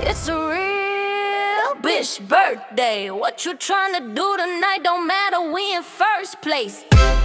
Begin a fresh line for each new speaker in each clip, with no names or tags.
It's a real bitch birthday. What you tryna do tonight don't matter, we in first place.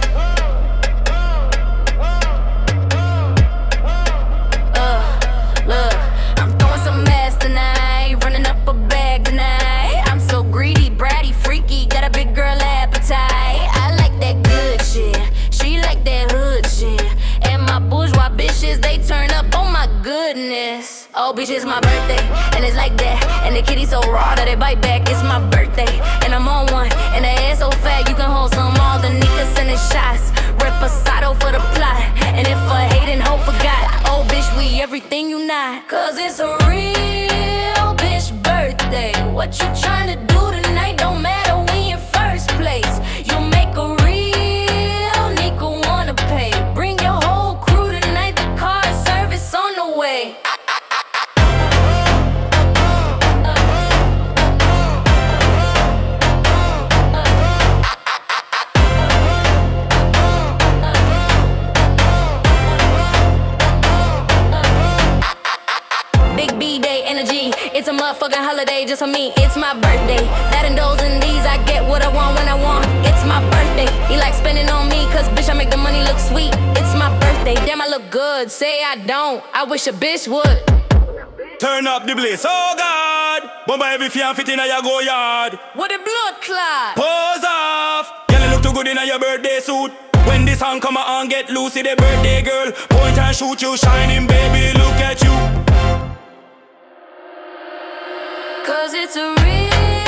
Look, I'm throwing some ass tonight, running up a bag tonight. I'm so greedy, bratty, freaky, got a big girl appetite. I like that good shit, she like that hood shit. And my bourgeois bitches, they turn up, oh my goodness. Oh bitch, it's my birthday, and it's like that. And the kitty so raw that it bite back. It's my birthday, and I'm on one. And the ass so fat, you can hold some. All the niggas sending shots, reposado for the plot. And if a hating hoe forgot, oh bitch, we everything you not. Cause it's a real bitch birthday. What you tryna do tonight don't matter, we in first place. You make a real nigga wanna pay. Bring your whole crew tonight, the car service on the way. Big B-Day energy, it's a motherfucking holiday just for me. It's my birthday, that and those and these, I get what I want when I want. It's my birthday, he like spending on me, cause bitch I make the money look sweet. It's my birthday, damn I look good, say I don't, I wish a bitch would.
Turn up the blaze, oh God. Bomba every fan fit in a your go yard.
What a blood clot.
Pose off, girl you look too good in a your birthday suit. When this song come on, get loose, see the birthday girl. Point and shoot you, shining baby, look at you.
Cause it's a real